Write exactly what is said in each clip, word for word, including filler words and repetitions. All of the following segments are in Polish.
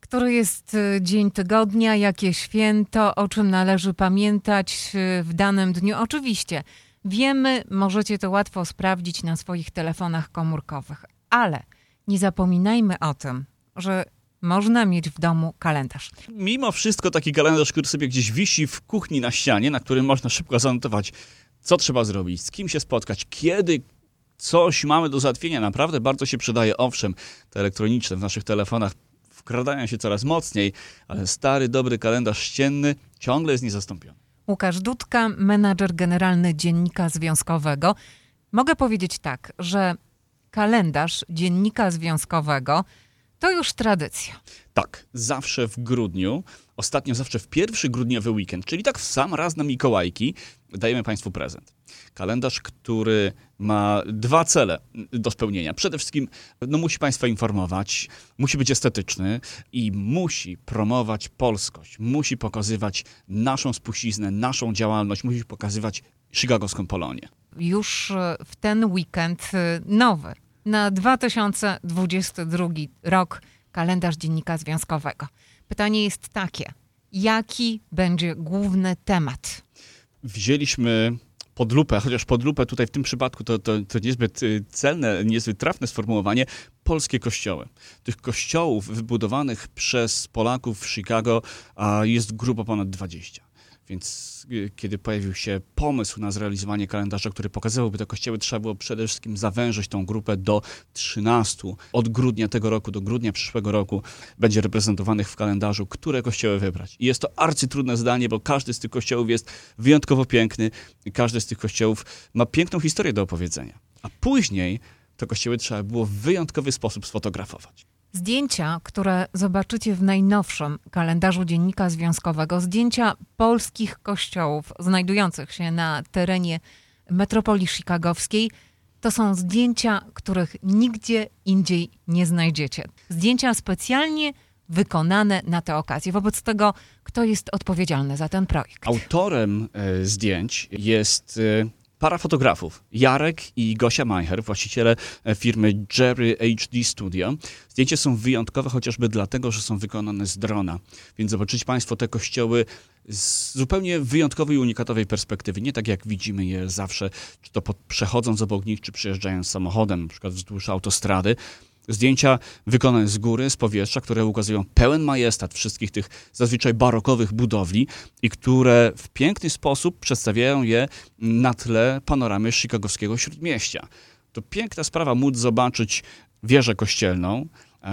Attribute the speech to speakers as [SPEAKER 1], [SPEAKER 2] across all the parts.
[SPEAKER 1] Który jest y, dzień tygodnia, jakie święto, o czym należy pamiętać y, w danym dniu. Oczywiście wiemy, możecie to łatwo sprawdzić na swoich telefonach komórkowych, ale nie zapominajmy o tym, że można mieć w domu kalendarz.
[SPEAKER 2] Mimo wszystko taki kalendarz, który sobie gdzieś wisi w kuchni na ścianie, na którym można szybko zanotować, co trzeba zrobić, z kim się spotkać, kiedy coś mamy do załatwienia, naprawdę bardzo się przydaje. Owszem, te elektroniczne w naszych telefonach wkradają się coraz mocniej, ale stary, dobry kalendarz ścienny ciągle jest niezastąpiony.
[SPEAKER 1] Łukasz Dudka, menadżer generalny Dziennika Związkowego. Mogę powiedzieć tak, że kalendarz Dziennika Związkowego to już tradycja.
[SPEAKER 2] Tak, zawsze w grudniu, ostatnio zawsze w pierwszy grudniowy weekend, czyli tak w sam raz na Mikołajki, dajemy Państwu prezent. Kalendarz, który ma dwa cele do spełnienia. Przede wszystkim no, musi Państwa informować, musi być estetyczny i musi promować polskość. Musi pokazywać naszą spuściznę, naszą działalność, musi pokazywać chicagowską Polonię.
[SPEAKER 1] Już w ten weekend nowy, na dwa tysiące dwudziesty drugi rok, kalendarz Dziennika Związkowego. Pytanie jest takie, jaki będzie główny temat?
[SPEAKER 2] Wzięliśmy pod lupę, chociaż pod lupę tutaj w tym przypadku to, to, to niezbyt celne, niezbyt trafne sformułowanie, polskie kościoły. Tych kościołów wybudowanych przez Polaków w Chicago a jest grubo ponad dwadzieścia. Więc kiedy pojawił się pomysł na zrealizowanie kalendarza, który pokazywałby te kościoły, trzeba było przede wszystkim zawężyć tą grupę do trzynastu. Od grudnia tego roku do grudnia przyszłego roku będzie reprezentowanych w kalendarzu, które kościoły wybrać. I jest to arcytrudne zadanie, bo każdy z tych kościołów jest wyjątkowo piękny i każdy z tych kościołów ma piękną historię do opowiedzenia. A później te kościoły trzeba było w wyjątkowy sposób sfotografować.
[SPEAKER 1] Zdjęcia, które zobaczycie w najnowszym kalendarzu Dziennika Związkowego, zdjęcia polskich kościołów znajdujących się na terenie metropolii chicagowskiej, to są zdjęcia, których nigdzie indziej nie znajdziecie. Zdjęcia specjalnie wykonane na tę okazję. Wobec tego, kto jest odpowiedzialny za ten projekt?
[SPEAKER 2] Autorem e, zdjęć jest e, para fotografów, Jarek i Gosia Majcher, właściciele firmy Jerry H D Studio. Zdjęcia są wyjątkowe chociażby dlatego, że są wykonane z drona. Więc zobaczycie Państwo te kościoły z zupełnie wyjątkowej i unikatowej perspektywy. Nie tak jak widzimy je zawsze, czy to pod, przechodząc obok nich, czy przejeżdżając samochodem, na przykład wzdłuż autostrady. Zdjęcia wykonane z góry, z powietrza, które ukazują pełen majestat wszystkich tych zazwyczaj barokowych budowli i które w piękny sposób przedstawiają je na tle panoramy chicagowskiego śródmieścia. To piękna sprawa móc zobaczyć wieżę kościelną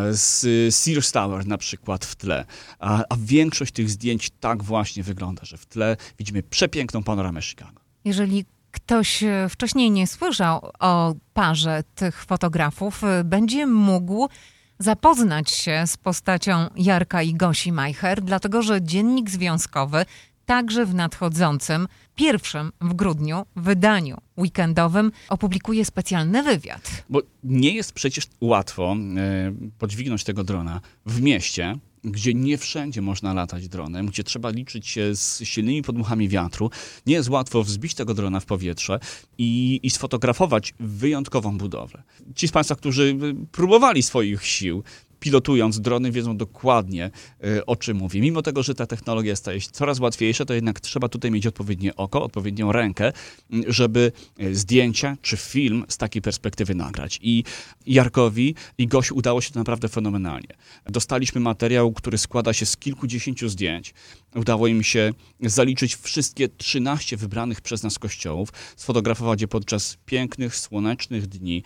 [SPEAKER 2] z Sears Tower na przykład w tle, a, a większość tych zdjęć tak właśnie wygląda, że w tle widzimy przepiękną panoramę Chicago.
[SPEAKER 1] Jeżeli ktoś wcześniej nie słyszał o parze tych fotografów, będzie mógł zapoznać się z postacią Jarka i Gosi Majcher, dlatego że Dziennik Związkowy także w nadchodzącym, pierwszym w grudniu wydaniu weekendowym opublikuje specjalny wywiad.
[SPEAKER 2] Bo nie jest przecież łatwo e, podźwignąć tego drona w mieście, gdzie nie wszędzie można latać dronem, gdzie trzeba liczyć się z silnymi podmuchami wiatru. Nie jest łatwo wzbić tego drona w powietrze i, i sfotografować wyjątkową budowlę. Ci z Państwa, którzy próbowali swoich sił, pilotując drony, wiedzą dokładnie, y, o czym mówię. Mimo tego, że ta technologia staje się coraz łatwiejsza, to jednak trzeba tutaj mieć odpowiednie oko, odpowiednią rękę, żeby zdjęcia czy film z takiej perspektywy nagrać. I Jarkowi i Gosiu udało się to naprawdę fenomenalnie. Dostaliśmy materiał, który składa się z kilkudziesięciu zdjęć. Udało im się zaliczyć wszystkie trzynaście wybranych przez nas kościołów, sfotografować je podczas pięknych, słonecznych dni,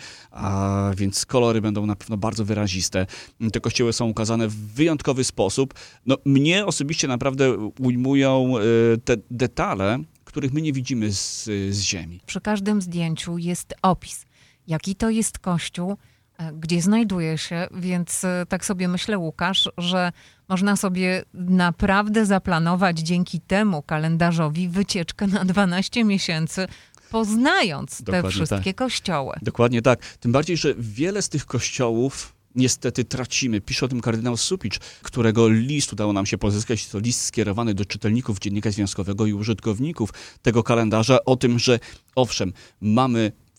[SPEAKER 2] a więc kolory będą na pewno bardzo wyraziste. Te kościoły są ukazane w wyjątkowy sposób. No, mnie osobiście naprawdę ujmują y, te detale, których my nie widzimy z, z ziemi.
[SPEAKER 1] Przy każdym zdjęciu jest opis, jaki to jest kościół, gdzie znajduje się, więc tak sobie myślę, Łukasz, że można sobie naprawdę zaplanować dzięki temu kalendarzowi wycieczkę na dwanaście miesięcy, poznając
[SPEAKER 2] Dokładnie
[SPEAKER 1] te wszystkie
[SPEAKER 2] tak.
[SPEAKER 1] kościoły.
[SPEAKER 2] Dokładnie tak. Tym bardziej, że wiele z tych kościołów niestety tracimy. Pisze o tym kardynał Supicz, którego list udało nam się pozyskać. To list skierowany do czytelników Dziennika Związkowego i użytkowników tego kalendarza o tym, że owszem, mamy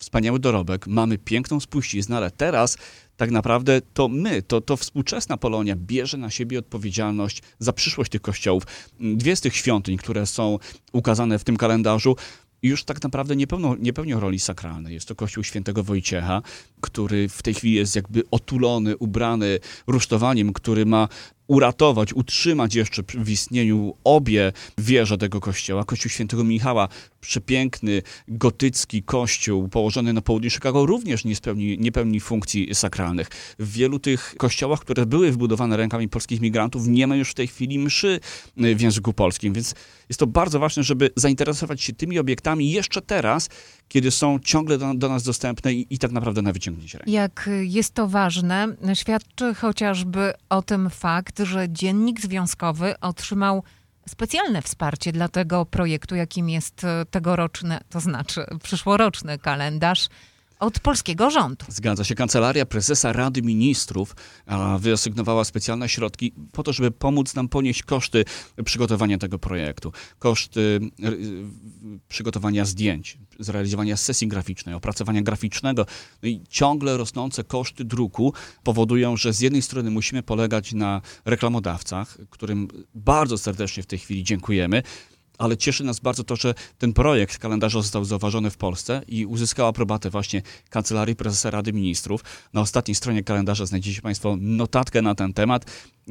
[SPEAKER 2] wspaniały dorobek, mamy piękną spuściznę, ale teraz tak naprawdę to my, to, to współczesna Polonia bierze na siebie odpowiedzialność za przyszłość tych kościołów. Dwie z tych świątyń, które są ukazane w tym kalendarzu, już tak naprawdę nie pełnią, nie pełnią roli sakralnej. Jest to kościół świętego Wojciecha, który w tej chwili jest jakby otulony, ubrany rusztowaniem, który ma uratować, utrzymać jeszcze w istnieniu obie wieże tego kościoła. Kościół świętego Michała, przepiękny, gotycki kościół położony na południu Chicago, również nie, spełni, nie pełni funkcji sakralnych. W wielu tych kościołach, które były wbudowane rękami polskich migrantów, nie ma już w tej chwili mszy w języku polskim, więc jest to bardzo ważne, żeby zainteresować się tymi obiektami jeszcze teraz, kiedy są ciągle do, do nas dostępne i, i tak naprawdę na wyciągnięcie ręki.
[SPEAKER 1] Jak jest to ważne, świadczy chociażby o tym fakt, że Dziennik Związkowy otrzymał specjalne wsparcie dla tego projektu, jakim jest tegoroczny, to znaczy przyszłoroczny kalendarz od polskiego rządu.
[SPEAKER 2] Zgadza się. Kancelaria Prezesa Rady Ministrów a, wyasygnowała specjalne środki po to, żeby pomóc nam ponieść koszty przygotowania tego projektu. Koszty y, przygotowania zdjęć, zrealizowania sesji graficznej, opracowania graficznego. No i ciągle rosnące koszty druku powodują, że z jednej strony musimy polegać na reklamodawcach, którym bardzo serdecznie w tej chwili dziękujemy, ale cieszy nas bardzo to, że ten projekt kalendarza został zauważony w Polsce i uzyskał aprobatę właśnie Kancelarii Prezesa Rady Ministrów. Na ostatniej stronie kalendarza znajdziecie Państwo notatkę na ten temat.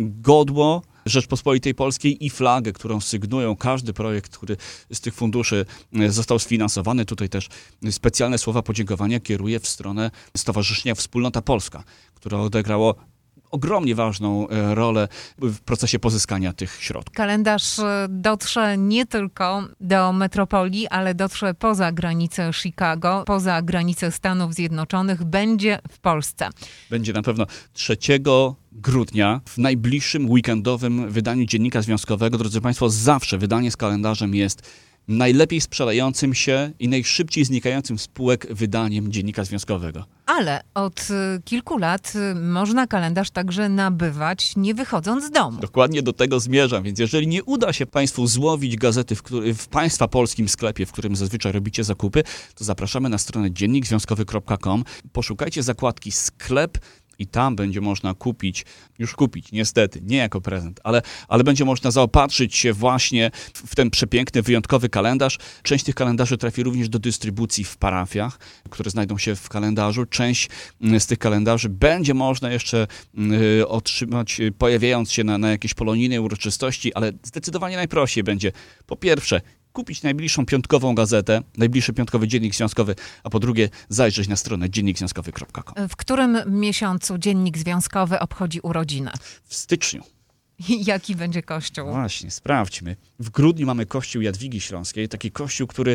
[SPEAKER 2] Godło Rzeczpospolitej Polskiej i flagę, którą sygnują każdy projekt, który z tych funduszy został sfinansowany. Tutaj też specjalne słowa podziękowania kieruję w stronę Stowarzyszenia Wspólnota Polska, które odegrało ogromnie ważną rolę w procesie pozyskania tych środków.
[SPEAKER 1] Kalendarz dotrze nie tylko do metropolii, ale dotrze poza granice Chicago, poza granice Stanów Zjednoczonych, będzie w Polsce.
[SPEAKER 2] Będzie na pewno trzeciego grudnia w najbliższym weekendowym wydaniu Dziennika Związkowego. Drodzy Państwo, zawsze wydanie z kalendarzem jest najlepiej sprzedającym się i najszybciej znikającym spółek wydaniem Dziennika Związkowego.
[SPEAKER 1] Ale od kilku lat można kalendarz także nabywać, nie wychodząc z domu.
[SPEAKER 2] Dokładnie do tego zmierzam, więc jeżeli nie uda się Państwu złowić gazety w, który, w Państwa polskim sklepie, w którym zazwyczaj robicie zakupy, to zapraszamy na stronę dziennik związkowy kropka com. Poszukajcie zakładki sklep i tam będzie można kupić, już kupić, niestety, nie jako prezent, ale, ale będzie można zaopatrzyć się właśnie w ten przepiękny, wyjątkowy kalendarz. Część tych kalendarzy trafi również do dystrybucji w parafiach, które znajdą się w kalendarzu. Część z tych kalendarzy będzie można jeszcze y, otrzymać, pojawiając się na, na jakiejś polonijnej uroczystości, ale zdecydowanie najprościej będzie, po pierwsze, kupić najbliższą piątkową gazetę, najbliższy piątkowy dziennik związkowy, a po drugie zajrzeć na stronę dziennik związkowy kropka com.
[SPEAKER 1] W którym miesiącu Dziennik Związkowy obchodzi urodziny?
[SPEAKER 2] W styczniu.
[SPEAKER 1] I jaki będzie kościół?
[SPEAKER 2] Właśnie, sprawdźmy. W grudniu mamy kościół Jadwigi Śląskiej, taki kościół, który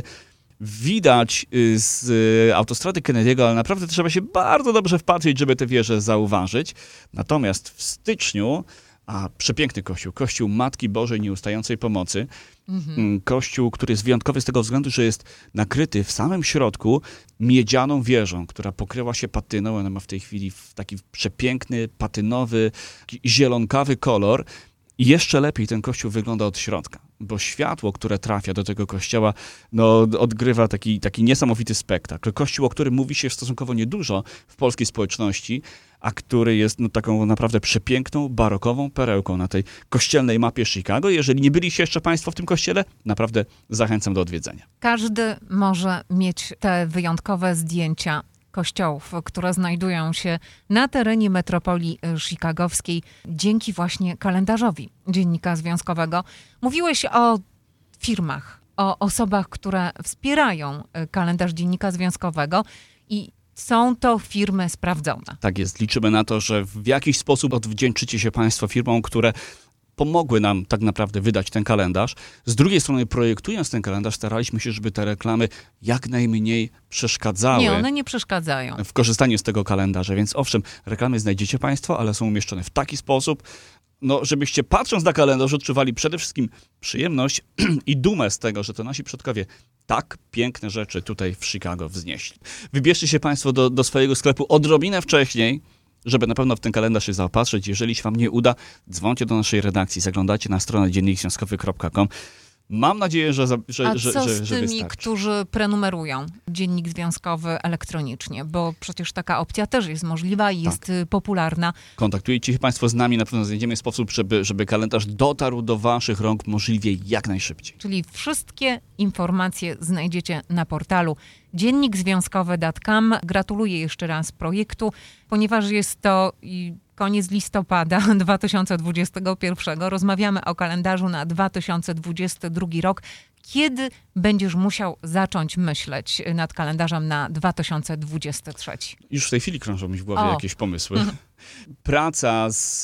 [SPEAKER 2] widać z autostrady Kennedy'ego, ale naprawdę trzeba się bardzo dobrze wpatrzeć, żeby te wieże zauważyć. Natomiast w styczniu a przepiękny kościół, kościół Matki Bożej Nieustającej Pomocy. Mhm. Kościół, który jest wyjątkowy z tego względu, że jest nakryty w samym środku miedzianą wieżą, która pokryła się patyną. Ona ma w tej chwili taki przepiękny, patynowy, zielonkawy kolor. I jeszcze lepiej ten kościół wygląda od środka, bo światło, które trafia do tego kościoła, no, odgrywa taki, taki niesamowity spektakl. Kościół, o którym mówi się stosunkowo niedużo w polskiej społeczności, a który jest no, taką naprawdę przepiękną, barokową perełką na tej kościelnej mapie Chicago. Jeżeli nie byliście jeszcze Państwo w tym kościele, naprawdę zachęcam do odwiedzenia.
[SPEAKER 1] Każdy może mieć te wyjątkowe zdjęcia kościołów, które znajdują się na terenie metropolii chicagowskiej dzięki właśnie kalendarzowi Dziennika Związkowego. Mówiłeś o firmach, o osobach, które wspierają kalendarz Dziennika Związkowego i są to firmy sprawdzone. Tak
[SPEAKER 2] jest. Liczymy na to, że w jakiś sposób odwdzięczycie się Państwo firmom, które pomogły nam tak naprawdę wydać ten kalendarz. Z drugiej strony, projektując ten kalendarz, staraliśmy się, żeby te reklamy jak najmniej przeszkadzały.
[SPEAKER 1] Nie, one nie przeszkadzają.
[SPEAKER 2] W korzystaniu z tego kalendarza. Więc owszem, reklamy znajdziecie Państwo, ale są umieszczone w taki sposób, no, żebyście patrząc na kalendarz odczuwali przede wszystkim przyjemność i dumę z tego, że to nasi przodkowie tak piękne rzeczy tutaj w Chicago wznieśli. Wybierzcie się Państwo do, do swojego sklepu odrobinę wcześniej, żeby na pewno w ten kalendarz się zaopatrzyć. Jeżeli się Wam nie uda, dzwońcie do naszej redakcji, zaglądajcie na stronę dziennik związkowy kropka com. Mam nadzieję, że, za, że,
[SPEAKER 1] A
[SPEAKER 2] że,
[SPEAKER 1] co
[SPEAKER 2] że,
[SPEAKER 1] z
[SPEAKER 2] że
[SPEAKER 1] tymi,
[SPEAKER 2] wystarczy.
[SPEAKER 1] którzy prenumerują Dziennik Związkowy elektronicznie? Bo przecież taka opcja też jest możliwa i jest tak. popularna.
[SPEAKER 2] Kontaktujecie się Państwo z nami, na pewno znajdziemy sposób, żeby, żeby kalendarz dotarł do Waszych rąk możliwie jak najszybciej.
[SPEAKER 1] Czyli wszystkie informacje znajdziecie na portalu dziennik związkowy kropka com. Gratuluję jeszcze raz projektu, ponieważ jest to koniec listopada dwa tysiące dwudziestego pierwszego. Rozmawiamy o kalendarzu na dwa tysiące dwudziesty drugi rok. Kiedy będziesz musiał zacząć myśleć nad kalendarzem na dwa tysiące dwudziesty trzeci?
[SPEAKER 2] Już w tej chwili krążą mi w głowie
[SPEAKER 1] o.
[SPEAKER 2] jakieś pomysły. Praca z,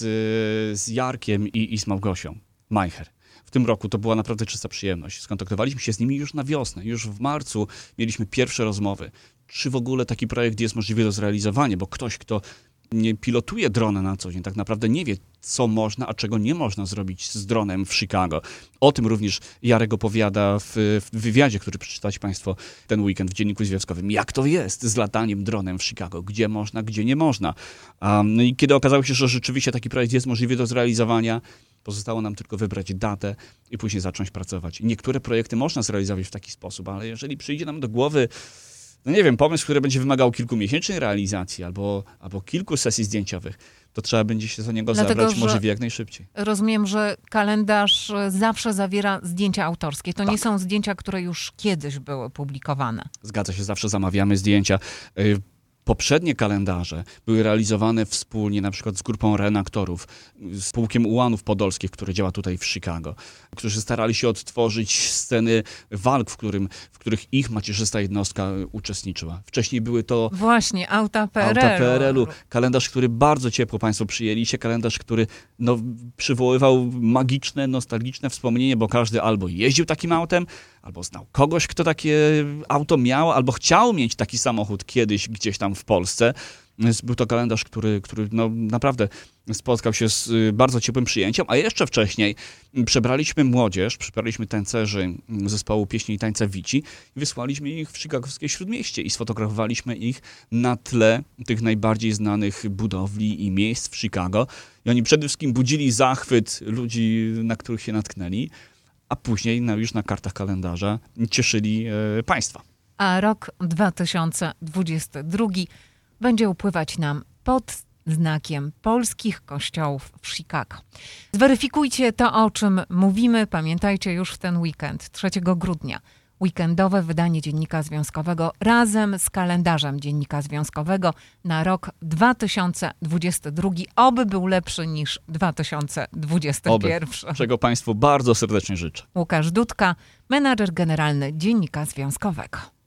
[SPEAKER 2] z Jarkiem i, i z Małgosią Majcher. W tym roku to była naprawdę czysta przyjemność. Skontaktowaliśmy się z nimi już na wiosnę. Już w marcu mieliśmy pierwsze rozmowy. Czy w ogóle taki projekt jest możliwy do zrealizowania? Bo ktoś, kto nie pilotuje drona na co dzień, tak naprawdę nie wie, co można, a czego nie można zrobić z dronem w Chicago. O tym również Jarek opowiada w, w wywiadzie, który przeczytać Państwo ten weekend w Dzienniku Związkowym. Jak to jest z lataniem dronem w Chicago? Gdzie można, gdzie nie można? Um, no i kiedy okazało się, że rzeczywiście taki projekt jest możliwy do zrealizowania, pozostało nam tylko wybrać datę i później zacząć pracować. Niektóre projekty można zrealizować w taki sposób, ale jeżeli przyjdzie nam do głowy no nie wiem, pomysł, który będzie wymagał kilkumiesięcznej realizacji albo, albo kilku sesji zdjęciowych, to trzeba będzie się za niego
[SPEAKER 1] Dlatego,
[SPEAKER 2] zabrać możliwie jak najszybciej.
[SPEAKER 1] Rozumiem, że kalendarz zawsze zawiera zdjęcia autorskie. To tak. nie są zdjęcia, które już kiedyś były publikowane.
[SPEAKER 2] Zgadza się, zawsze zamawiamy zdjęcia. Poprzednie kalendarze były realizowane wspólnie na przykład z grupą reaktorów, z Pułkiem Ułanów Podolskich, który działa tutaj w Chicago, którzy starali się odtworzyć sceny walk, w, którym, w których ich macierzysta jednostka uczestniczyła. Wcześniej były to
[SPEAKER 1] właśnie auta P R L-u.
[SPEAKER 2] Auta P R L-u. Kalendarz, który bardzo ciepło Państwo przyjęliście, kalendarz, który no, przywoływał magiczne, nostalgiczne wspomnienie, bo każdy albo jeździł takim autem, albo znał kogoś, kto takie auto miał, albo chciał mieć taki samochód kiedyś gdzieś tam w Polsce. Był to kalendarz, który, który no, naprawdę spotkał się z bardzo ciepłym przyjęciem, a jeszcze wcześniej przebraliśmy młodzież, przebraliśmy tańcerzy zespołu Pieśni i Tańca Wici i wysłaliśmy ich w chicagowskie Śródmieście i sfotografowaliśmy ich na tle tych najbardziej znanych budowli i miejsc w Chicago. I oni przede wszystkim budzili zachwyt ludzi, na których się natknęli, a później no, już na kartach kalendarza cieszyli e, Państwa.
[SPEAKER 1] A rok dwa tysiące dwudziesty drugi będzie upływać nam pod znakiem polskich kościołów w Chicago. Zweryfikujcie to, o czym mówimy. Pamiętajcie już w ten weekend, trzeciego grudnia. Weekendowe wydanie Dziennika Związkowego razem z kalendarzem Dziennika Związkowego na rok dwa tysiące dwudziesty drugi. Oby był lepszy niż dwa tysiące dwudziesty pierwszy.
[SPEAKER 2] Oby, czego Państwu bardzo serdecznie życzę.
[SPEAKER 1] Łukasz Dudka, menadżer generalny Dziennika Związkowego.